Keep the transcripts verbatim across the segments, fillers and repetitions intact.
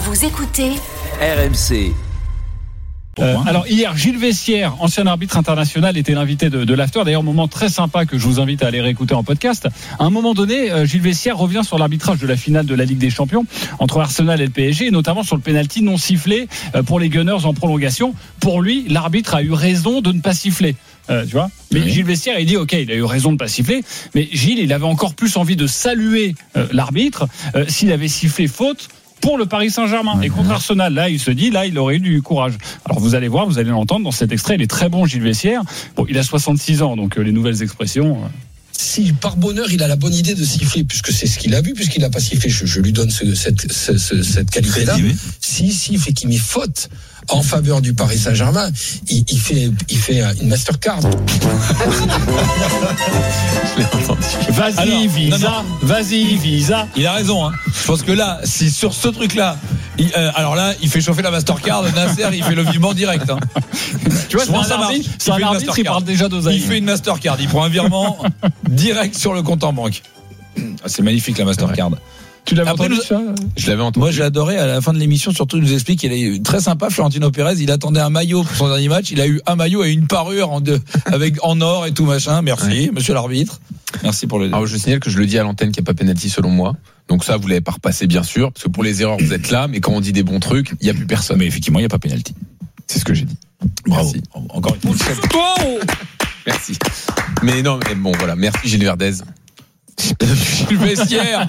Vous écoutez R M C. Euh, alors hier, Gilles Vessière, ancien arbitre international, était l'invité de, de l'after. D'ailleurs, moment très sympa que je vous invite à aller réécouter en podcast. À un moment donné, euh, Gilles Vessière revient sur l'arbitrage de la finale de la Ligue des Champions entre Arsenal et le P S G, et notamment sur le pénalty non sifflé euh, pour les Gunners en prolongation. Pour lui, l'arbitre a eu raison de ne pas siffler. Euh, tu vois, mais oui. Gilles Vessière, il dit ok, il a eu raison de pas siffler, mais Gilles, il avait encore plus envie de saluer euh, l'arbitre euh, s'il avait sifflé faute pour le Paris Saint-Germain. Mmh. Et contre Arsenal, là, il se dit, là, il aurait eu du courage. Alors, vous allez voir, vous allez l'entendre dans cet extrait. Il est très bon, Gilles Vessière. Bon, il a soixante-six ans, donc euh, les nouvelles expressions. Euh... Si par bonheur il a la bonne idée de siffler, puisque c'est ce qu'il a vu, puisqu'il n'a pas sifflé, je, je lui donne ce, cette, ce, ce, cette qualité-là. S'il siffle et qu'il met faute en faveur du Paris Saint-Germain, il, il fait, il fait une Mastercard. Vas-y, Alors, Visa. Non, non. Vas-y, Visa. Il a raison, hein. Je pense que là, si sur ce truc-là, il, euh, alors là, il fait chauffer la Mastercard, Nasser, il fait le virement direct, hein. Tu vois, c'est un arbitre, c'est un arbitre, il parle déjà d'oseille. Il fait une Mastercard, il prend un virement direct sur le compte en banque. Ah, c'est magnifique, la Mastercard. Tu l'avais Après, entendu nous, ça Je l'avais entendu. Moi, j'ai adoré. À la fin de l'émission, surtout, il nous explique qu'il est très sympa. Florentino Pérez, il attendait un maillot pour son dernier match. Il a eu un maillot et une parure en deux, avec en or et tout machin. Merci, ouais. Monsieur l'arbitre. Merci pour le. Alors, je signale que je le dis à l'antenne qu'il n'y a pas pénalty selon moi. Donc ça, vous l'avez pas repassé, bien sûr, parce que pour les erreurs, vous êtes là. Mais quand on dit des bons trucs, il n'y a plus personne. Mais effectivement, il n'y a pas pénalty. C'est ce que j'ai dit. Bravo. Merci. Encore une fois. Merci. Mais non, mais bon, voilà. Merci Gilles Verdez. Gilles Vessière.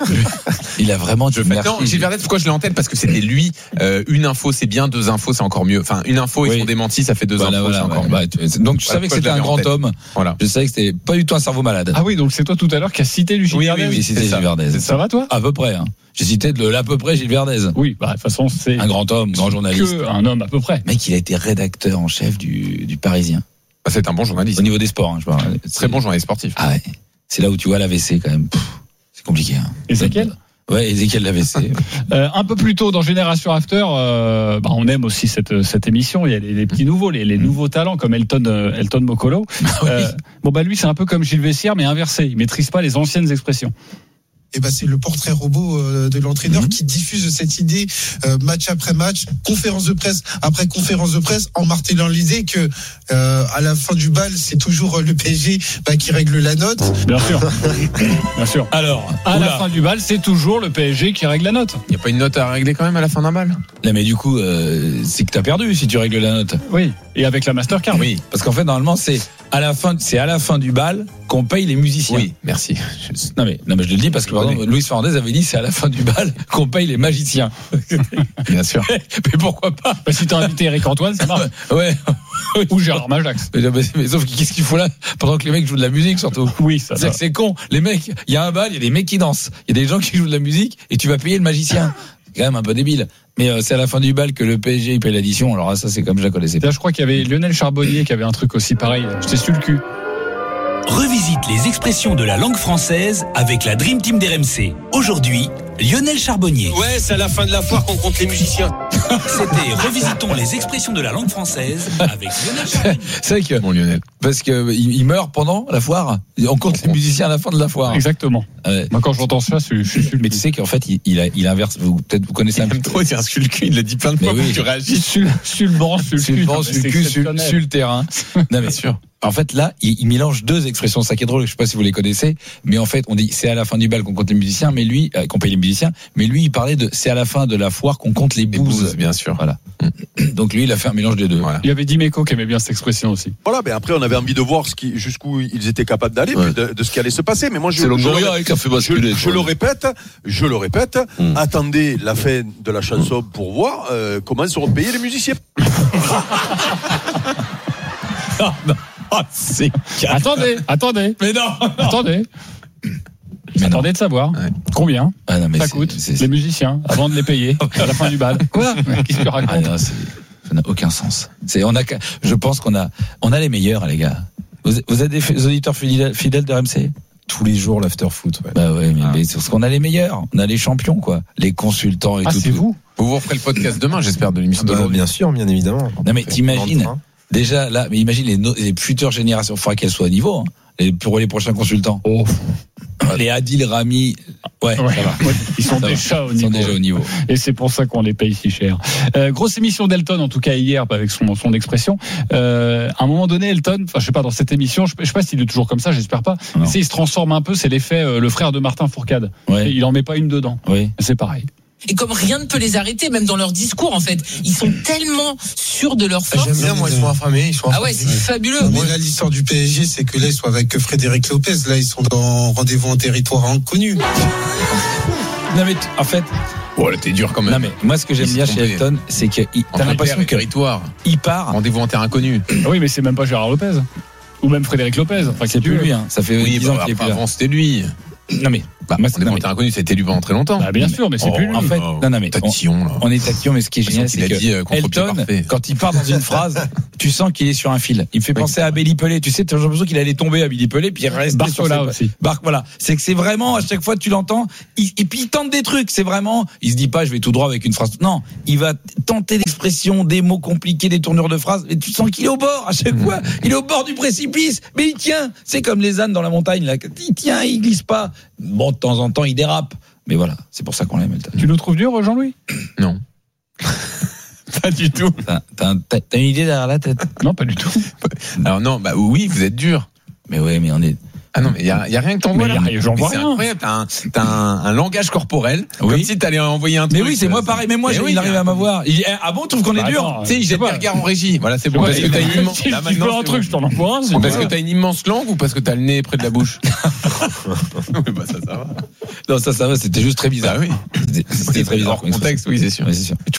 Il a vraiment dit merci. Non, Gilles Verdez, pourquoi je l'ai en tête? Parce que c'était lui. Euh, une info, c'est bien. Deux infos, c'est encore mieux. Enfin, une info, ils oui. sont démentis, ça fait deux voilà, infos, voilà, c'est encore bah, mieux. Bah, donc, je voilà, savais que c'était un grand homme. Voilà. Je savais que c'était pas du tout un cerveau malade. Ah oui, donc c'est toi tout à l'heure qui as cité du Gilles oui, Verdez. Oui, oui, cité Gilles Verdez. Ça, ça va, toi? À peu près, hein. J'ai cité de l'à peu près Gilles Verdez. Oui, bah, de toute façon, c'est. Un grand homme, grand journaliste. Que un homme à peu près. Mec, il a été rédacteur en chef du, du Parisien. Bah, c'est un bon journaliste. Au niveau des sports, hein, je vois. Très bon journaliste sportif. Ah ouais. C'est là où tu vois l'A V C quand même. Pff, c'est compliqué. Hein. Ezekiel ? Ouais, Ezekiel l'A V C. euh, un peu plus tôt dans Génération After, euh, bah, on aime aussi cette cette émission. Il y a les, les petits nouveaux, les, les mmh. nouveaux talents comme Elton euh, Elton Mokolo. Oui. Euh, bon bah lui c'est un peu comme Gilles Vessière mais inversé. Il maîtrise pas les anciennes expressions. Et ben c'est le portrait robot de l'entraîneur mmh. qui diffuse cette idée euh, match après match, conférence de presse après conférence de presse, en martelant l'idée que euh, à la fin du bal c'est toujours le P S G bah, qui règle la note. Bien sûr, bien sûr. Alors à oula. la fin du bal c'est toujours le P S G qui règle la note. Il y a pas une note à régler quand même à la fin d'un bal? Là mais du coup euh, c'est que t'as perdu si tu règles la note. Oui. Et avec la Mastercard. Oui. Parce qu'en fait normalement c'est à la fin c'est à la fin du bal qu'on paye les musiciens. Oui, merci. Non mais non mais je le dis parce que par exemple Luis Fernandez avait dit c'est à la fin du bal qu'on paye les magiciens. Bien sûr. Mais pourquoi pas? Bah, si t'as invité Eric Antoine, ça marche. Ouais. Ou Gérard Majax. Mais, mais, mais sauf qu'est-ce qu'il faut là pendant que les mecs jouent de la musique surtout? Oui, ça. C'est, c'est con. Les mecs, il y a un bal, il y a des mecs qui dansent, il y a des gens qui jouent de la musique et tu vas payer le magicien. C'est quand même un peu débile. Mais euh, c'est à la fin du bal que le P S G il paye l'addition. Alors là, ça c'est comme je la connaissais. Là, je crois qu'il y avait Lionel Charbonnier qui avait un truc aussi pareil. J'étais sur le cul. Revisite les expressions de la langue française avec la Dream Team d'R M C. Aujourd'hui, Lionel Charbonnier. Ouais, c'est à la fin de la foire qu'on compte les musiciens. C'était Revisitons les expressions de la langue française avec Lionel Charbonnier. C'est vrai que bon Lionel, parce que il, il meurt pendant la foire. On compte les musiciens à la fin de la foire. Exactement. Ouais. Moi, quand j'entends ça, je suis. Mais tu sais qu'en fait, il, il, a, il inverse. Vous peut-être vous connaissez il un peu trop dire sur le cul. Il l'a dit plein de fois. Oui. Tu réagis sur, sur le banc, sur le sur cul, le banc, sur le cul, sur, sur le terrain. Non mais sûr. En fait, là, il, il mélange deux expressions. Ça qui est drôle, je sais pas si vous les connaissez, mais en fait, on dit c'est à la fin du bal qu'on compte les musiciens, mais lui, euh, qu'on paye les musiciens, mais lui, il parlait de c'est à la fin de la foire qu'on compte les bouses. bouses bien sûr. Voilà. Donc lui, il a fait un mélange des deux. Voilà. Il y avait Dimeco qui aimait bien cette expression aussi. Voilà, mais après, on avait envie de voir ce qui, jusqu'où ils étaient capables d'aller, ouais. puis de, de ce qui allait se passer. Mais moi, je, c'est je, le qui a fait basculer. Je, je le répète, je le répète. Hum. Attendez la fin de la chanson pour voir euh, comment seront payés les musiciens. non, non. Oh, c'est... Attendez, attendez. Mais non, non. Attendez. Mais attendez non. de savoir ouais. combien ah non, mais ça c'est, coûte c'est, c'est... les musiciens avant de les payer à la fin du bal. Quoi? Qu'est-ce que tu racontes? Ah non, ça n'a aucun sens. C'est, on a, je pense qu'on a, on a les meilleurs, les gars. Vous, vous êtes des auditeurs fidèles, fidèles de R M C? Tous les jours l'after foot. Ouais. Bah ouais, mais, ah. mais c'est parce qu'on a les meilleurs, on a les champions quoi, les consultants et ah, tout. C'est tout. vous. Vous vous referez le podcast demain, j'espère, de l'émission ah bah, d'aujourd'hui. Bien sûr, bien évidemment. Non mais t'imagines. Déjà, là, mais imagine les, no- les futures générations, il faudra qu'elles soient à niveau, hein, les, pour les prochains consultants. Oh. Les Adil Rami, Ouais, Ouais. ça va. Ils sont Ça va. déjà au Ils sont niveau. déjà au niveau. Et c'est pour ça qu'on les paye si cher. Euh, grosse émission d'Elton, en tout cas hier, avec son, son expression. Euh, à un moment donné, Elton, enfin je sais pas, dans cette émission, je, je sais pas s'il est toujours comme ça, j'espère pas. Non. Mais tu sais, il se transforme un peu, c'est l'effet euh, le frère de Martin Fourcade. Ouais. Et il en met pas une dedans. Oui. C'est pareil. Et comme rien ne peut les arrêter, même dans leur discours, en fait, ils sont tellement sûrs de leur force. J'aime bien, moi, ils sont affamés. Ils sont Ah ouais, c'est fabuleux. Mais là, l'histoire du P S G, c'est que là, ils sont avec Frédéric Lopez. Là, ils sont dans rendez-vous en territoire inconnu. Non mais t- en fait, Oh là, t'es dur quand même. non mais moi ce que j'aime Il bien s'est chez trompé. Elton, c'est que il- t'as Entre l'impression terre et que territoire. il part. Rendez-vous en terre inconnue. Ah oui, mais c'est même pas Gérard Lopez. Ou même Frédéric Lopez. Enfin, C'est plus lui, hein. Ça fait Oui, dix ans bah, qu'il est plus là. avant c'était lui. Non mais, Bah, moi, Rendez-vous non, en mais- terre inconnue, ça a été lui pendant très longtemps. Bah, bien sûr, mais c'est Oh, plus lui. en fait, non non mais on, Tatillon là. on est tatillon, mais ce qui est génial, qu'il c'est a que dit, euh, contre-pied Elton, parfait. quand il part dans une phrase, tu sens qu'il est sur un fil. Il me fait Oui, penser c'est à vrai. Billy Pelé. Tu sais, t'as l'impression qu'il allait tomber à Billy Pelé, puis il reste Barcola aussi. Bar, voilà. C'est que c'est vraiment, à chaque fois tu l'entends, il- et puis il tente des trucs. C'est vraiment, il se dit pas, je vais tout droit avec une phrase. Non, il va tenter l'expression, des mots compliqués, des tournures de phrases, et tu sens qu'il est au bord, à chaque fois. Il est au bord du précipice, mais il tient. C'est comme les ânes dans la montagne, là. Il tient, il glisse pas. Bon, de temps en temps, il dérape. Mais voilà, c'est pour ça qu'on l'aime, Elton. Tu nous trouves dur, Jean-Louis? Non. Pas du tout. T'as, t'as, t'as- t'as une idée derrière la tête? Non, pas du tout. Alors non, bah oui, vous êtes dur. Mais ouais, mais on est. Ah non, mais il y a, y a rien que t'envoies Mais là. y a- j'en Mais vois c'est rien. incroyable. T'as un, t'as un, un langage corporel, Oui. comme si t'allais envoyer un truc. Mais oui, c'est moi pareil. Mais moi, Mais j'ai- oui, il arrive à m'avoir. Il dit, eh, ah bon, tu trouves qu'on est Bah, dur? attends, Tu sais, il je sais jette pas. des regards en régie. Voilà, c'est bon. Ouais, Parce que t'as une immense. Si Là, je maintenant, veux un c'est truc, bon. je t'en envoie un. c'est Parce pas- que t'as une immense langue ou parce que t'as le nez près de la bouche? Oui, bah ça, ça va. Non, ça, ça va. C'était juste très bizarre. Bah oui. C'était, c'était très bizarre. Hors contexte, oui, c'est sûr. Ouais, c'est sûr.